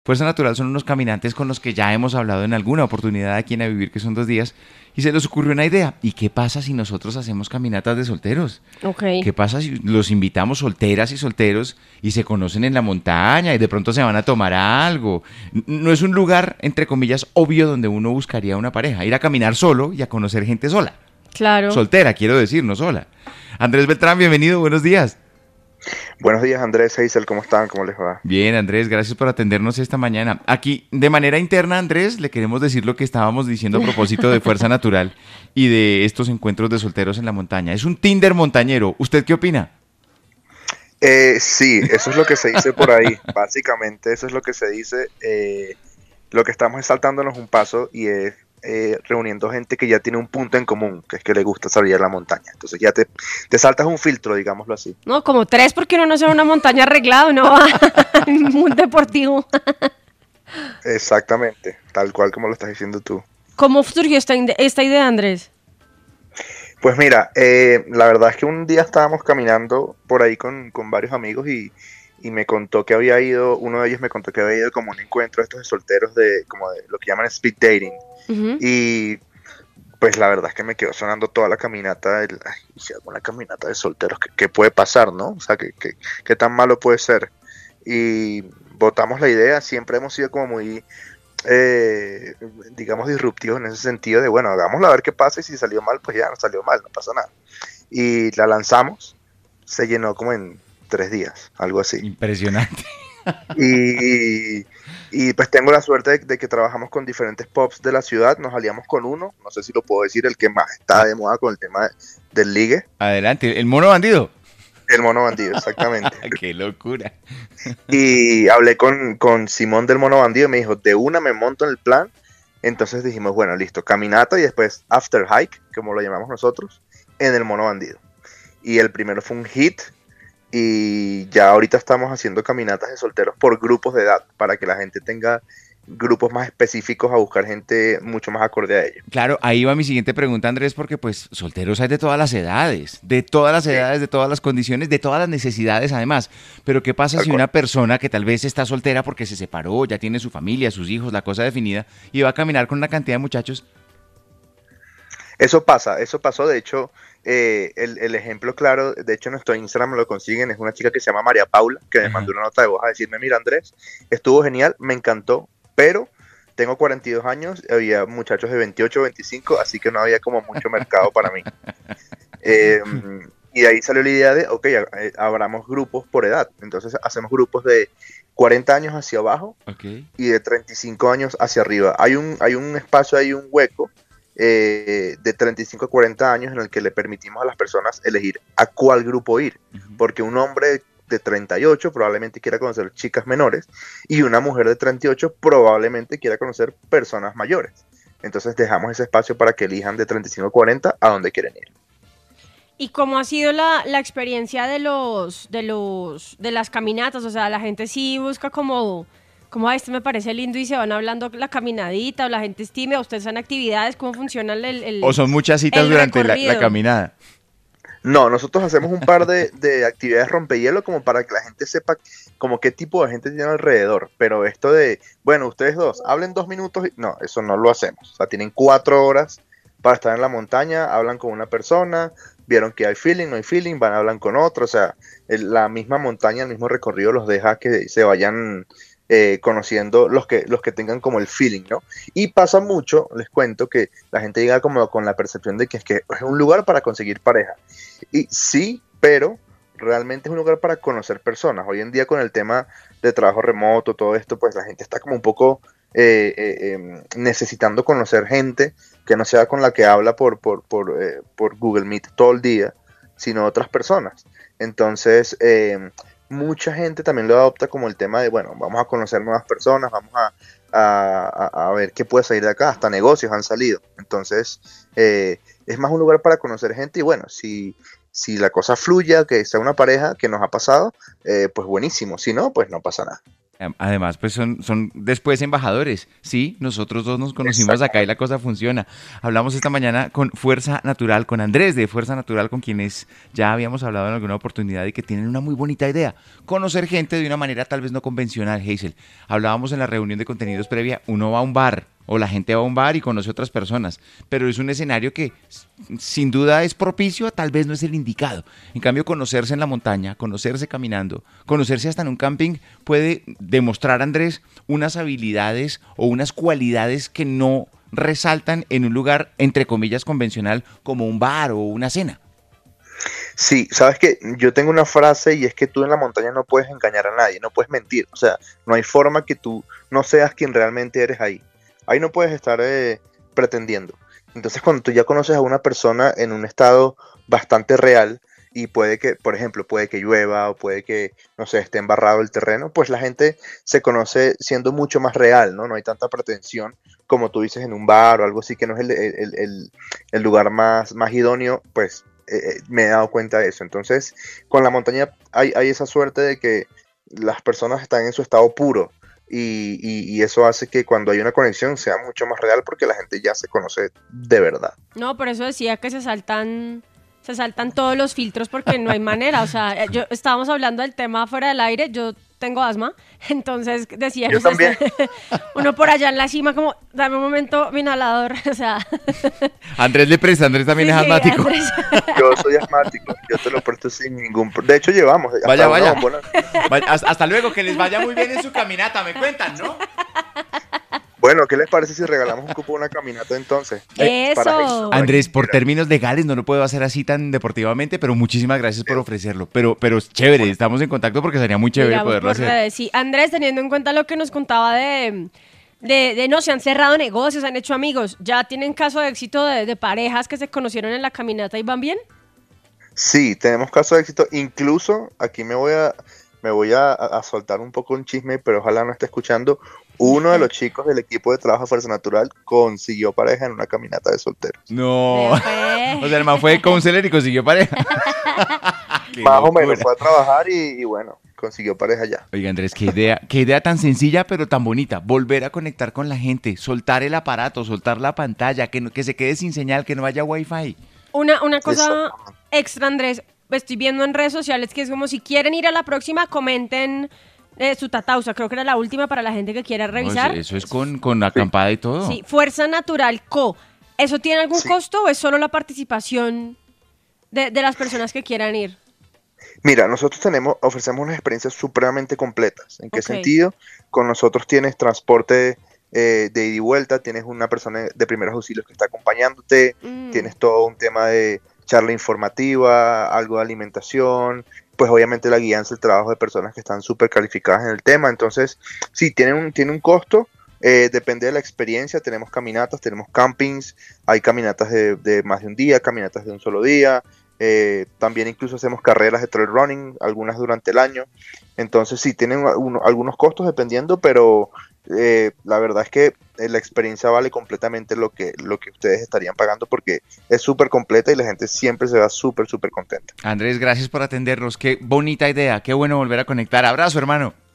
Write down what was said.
Fuerza Natural son unos caminantes con los que ya hemos hablado en alguna oportunidad aquí en A Vivir, que son 2 días, y se les ocurrió una idea. ¿Y qué pasa si nosotros hacemos caminatas de solteros? Ok. ¿Qué pasa si los invitamos solteras y solteros y se conocen en la montaña y de pronto se van a tomar algo? No es un lugar, entre comillas, obvio donde uno buscaría una pareja. Ir a caminar solo y a conocer gente sola. Claro. Soltera, quiero decir, no sola. Andrés Beltrán, bienvenido, buenos días. Buenos días, Andrés, Hazel, ¿cómo están? ¿Cómo les va? Bien, Andrés, gracias por atendernos esta mañana. Aquí, de manera interna, Andrés, le queremos decir lo que estábamos diciendo a propósito de Fuerza Natural y de estos encuentros de solteros en la montaña. Es un Tinder montañero. ¿Usted qué opina? Sí, eso es lo que se dice por ahí. Básicamente, eso es lo que se dice. Lo que estamos es saltándonos un paso y es reuniendo gente que ya tiene un punto en común, que es que le gusta salir a la montaña. Entonces ya te saltas un filtro, digámoslo así. No, como tres porque uno no se va a una montaña arreglado, no va a un deportivo. Exactamente, tal cual como lo estás diciendo tú. ¿Cómo surgió esta idea, Andrés? Pues mira, la verdad es que un día estábamos caminando por ahí con varios amigos y me contó que había ido, uno de ellos me contó que había ido como a un encuentro de estos de solteros de como de lo que llaman speed dating. Ujú. Y pues la verdad es que me quedó sonando toda la caminata, ay, si hago una caminata de solteros, ¿qué puede pasar, no? O sea, ¿qué tan malo puede ser? Y votamos la idea, siempre hemos sido como muy, eh, digamos, disruptivos en ese sentido de, bueno, hagámoslo a ver qué pasa y si salió mal, pues ya, no salió mal, no pasa nada. Y la lanzamos, se llenó como en 3 días, algo así. Impresionante. Y, y pues tengo la suerte de que trabajamos con diferentes pubs de la ciudad, nos aliamos con uno, no sé si lo puedo decir, el que más está Ah, de moda con el tema del ligue, adelante, el mono bandido. el mono bandido, exactamente. Qué locura. Y hablé con Simón del mono bandido y me dijo, de una me monto en el plan. Entonces dijimos, bueno, listo, caminata y después after hike, como lo llamamos nosotros, en el mono bandido. Y el primero fue un hit. Y ya ahorita estamos haciendo caminatas de solteros por grupos de edad, para que la gente tenga grupos más específicos a buscar gente mucho más acorde a ellos. Claro, ahí va mi siguiente pregunta, Andrés, porque pues solteros hay de todas las edades, de todas las Sí, edades, de todas las condiciones, de todas las necesidades además. Pero ¿qué pasa tal si cual. una persona que tal vez está soltera porque se separó, ya tiene su familia, sus hijos, la cosa definida, y va a caminar con una cantidad de muchachos? Eso pasa, eso pasó. De hecho, el ejemplo claro, de hecho, en nuestro Instagram me lo consiguen, es una chica que se llama María Paula, que me mandó Ajá. una nota de voz a decirme, mira Andrés, estuvo genial, me encantó, pero tengo 42 años, había muchachos de 28, 25, así que no había como mucho mercado para mí. Eh, y de ahí salió la idea de, ok, abramos grupos por edad. Entonces hacemos grupos de 40 años hacia abajo Ok. y de 35 años hacia arriba. Hay un espacio, hay un hueco de 35 a 40 años en el que le permitimos a las personas elegir a cuál grupo ir. Ujú. Porque un hombre de 38 probablemente quiera conocer chicas menores y una mujer de 38 probablemente quiera conocer personas mayores. Entonces dejamos ese espacio para que elijan de 35 a 40 a dónde quieren ir. ¿Y cómo ha sido la experiencia de las caminatas? O sea, la gente sí busca como, "Ay, este me parece lindo", y se van hablando la caminadita, o la gente es tímida, ustedes hacen actividades, ¿cómo funciona O son muchas citas el durante la recorrido? caminada. No, nosotros hacemos un par de actividades rompehielo como para que la gente sepa como qué tipo de gente tiene alrededor. Pero esto de, bueno, ustedes dos, hablen 2 minutos. No, eso no lo hacemos. O sea, tienen 4 horas para estar en la montaña, hablan con una persona, vieron que hay feeling, no hay feeling, van, hablan con otro. O sea, la misma montaña, el mismo recorrido los deja que se vayan conociendo los que tengan como el feeling, ¿no? Y pasa mucho, les cuento, que la gente llega como con la percepción de que es un lugar para conseguir pareja. Y sí, pero realmente es un lugar para conocer personas. Hoy en día con el tema de trabajo remoto, todo esto, pues la gente está como un poco necesitando conocer gente que no sea con la que habla por Google Meet todo el día, sino otras personas. Entonces, mucha gente también lo adopta como el tema de, bueno, vamos a conocer nuevas personas, vamos a ver qué puede salir de acá, hasta negocios han salido. Entonces, es más un lugar para conocer gente y bueno, si la cosa fluye, que sea una pareja que nos ha pasado, pues buenísimo, si no, pues no pasa nada. Además, pues son después embajadores. Sí, nosotros dos nos conocimos acá y la cosa funciona. Hablamos esta mañana con Fuerza Natural, con Andrés de Fuerza Natural, con quienes ya habíamos hablado en alguna oportunidad y que tienen una muy bonita idea. Conocer gente de una manera tal vez no convencional, Hazel. Hablábamos en la reunión de contenidos previa, uno va a un bar o la gente va a un bar y conoce otras personas, pero es un escenario que sin duda es propicio, tal vez no es el indicado. En cambio, conocerse en la montaña, conocerse caminando, conocerse hasta en un camping puede demostrar, Andrés, unas habilidades o unas cualidades que no resaltan en un lugar, entre comillas, convencional como un bar o una cena. Sí, sabes que yo tengo una frase y es que tú en la montaña no puedes engañar a nadie, no puedes mentir, o sea, no hay forma que tú no seas quien realmente eres ahí. Ahí no puedes estar pretendiendo. Entonces, cuando tú ya conoces a una persona en un estado bastante real y puede que, por ejemplo, puede que llueva o puede que, no sé, esté embarrado el terreno, pues la gente se conoce siendo mucho más real, ¿no? No hay tanta pretensión como tú dices en un bar o algo así que no es el lugar más idóneo, pues me he dado cuenta de eso. Entonces, con la montaña hay esa suerte de que las personas están en su estado puro. Y eso hace que cuando hay una conexión sea mucho más real porque la gente ya se conoce de verdad. No, por eso decía que se saltan todos los filtros porque no hay manera. O sea, estábamos hablando del tema fuera del aire, yo tengo asma, entonces decía yo también. Uno por allá en la cima como, dame un momento, mi inhalador, o sea. Andrés le presta, Andrés también es asmático. Andrés. Yo soy asmático, yo te lo presto sin ningún... De hecho llevamos... Vaya. Hasta luego, que les vaya muy bien en su caminata, me cuentan, ¿no? Bueno, ¿qué les parece si regalamos un cupo de una caminata entonces? Eso. Andrés, por términos legales no lo puedo hacer así tan deportivamente, pero muchísimas gracias por ofrecerlo. Pero es chévere, estamos en contacto porque sería muy chévere Digamos, poderlo hacer. redes, sí. Andrés, teniendo en cuenta lo que nos contaba de no, se han cerrado negocios, han hecho amigos, ¿ya tienen caso de éxito de parejas que se conocieron en la caminata y van bien? Sí, tenemos caso de éxito. Incluso aquí me voy a soltar un poco un chisme, pero ojalá no esté escuchando. Uno de los chicos del equipo de trabajo de Fuerza Natural consiguió pareja en una caminata de solteros. No. O sea, el man fue counselor y consiguió pareja. Más o menos, fue a trabajar y bueno, consiguió pareja ya. Oiga, Andrés, qué idea tan sencilla pero tan bonita. Volver a conectar con la gente, soltar el aparato, soltar la pantalla, que se quede sin señal, que no haya wifi. Una cosa extra, Andrés, estoy viendo en redes sociales que es como si quieren ir a la próxima, comenten su tatausa, creo que era la última para la gente que quiera revisar. No, eso es con acampada y todo. Sí, Fuerza Natural Co. ¿Eso tiene algún costo o es solo la participación de las personas que quieran ir? Mira, nosotros ofrecemos unas experiencias supremamente completas. ¿En qué sentido? Con nosotros tienes transporte de ida y vuelta, tienes una persona de primeros auxilios que está acompañándote, tienes todo un tema de charla informativa, algo de alimentación, pues obviamente la guianza, el trabajo de personas que están súper calificadas en el tema. Entonces, sí, tiene un costo, depende de la experiencia. Tenemos caminatas, tenemos campings, hay caminatas de más de un día, caminatas de un solo día. También incluso hacemos carreras de trail running, algunas durante el año. Entonces sí, tienen algunos costos dependiendo, pero la verdad es que la experiencia vale completamente lo que ustedes estarían pagando porque es súper completa y la gente siempre se va súper, súper contenta. Andrés, gracias por atendernos. Qué bonita idea, qué bueno volver a conectar. Abrazo, hermano.